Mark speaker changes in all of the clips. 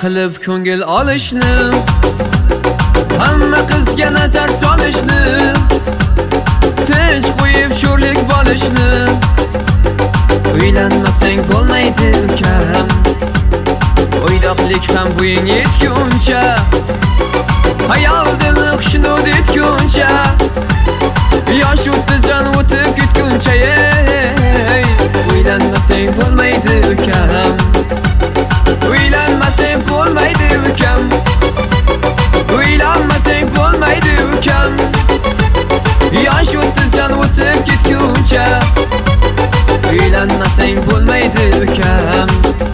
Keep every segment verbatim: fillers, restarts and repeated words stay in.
Speaker 1: qilib ko'ngil olishni, hamma qizga nazar solishni, tinch qo'yib sho'rlik bo'lishni. Uylanmasang bo'lmaydi ukam, o'ydoqlik ham bo'ying yetguncha, hayol dilni xushnud etguncha, yosh o'ttizdan o'tib ketguncha. Uylanmasang bo'lmaydi ukam, uylanmasang bo'lmaydi ukam, uylanmasang bo'lmaydi ukam, yosh o'ttizdan o'tib ketguncha. Uylanmasang bo'lmaydi ukam.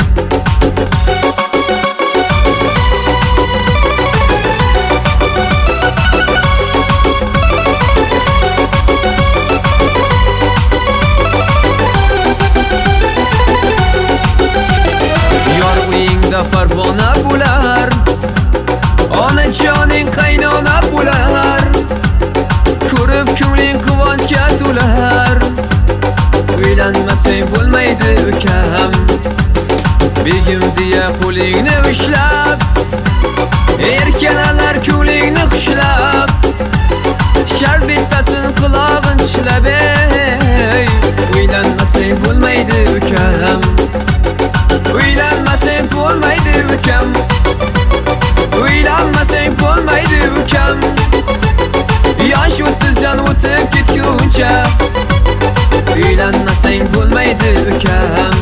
Speaker 1: Yor uyingda parvona bo'lar, onajoning qaynona bo'lar, ko'rib ko'ngling quvonchga to'lar. Uylanmasang bo'lmaydi ukam, begim deya qo'lingni ushlab, erkalalar ko'nglingni xushlab, sharbettasin qulog'in tishlab. Uylanmasang bo'lmaydi ukam, uylanmasang bo'lmaydi ukam, uylanmasang bo'lmaydi ukam, yosh o'ttizdan o'tib ketguncha. Uylanmasang bo'lmaydi ukam.